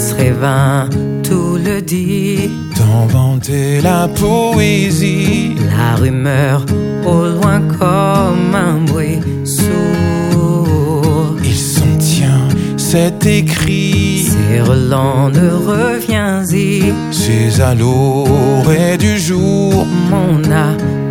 serait vain, tout le dit. D'inventer la poésie, La rumeur au loin comme un bruit sourd. il s'en tient, c'est écrit. C'est Rolande, reviens-y. C'est à l'orée du jour. Mon âme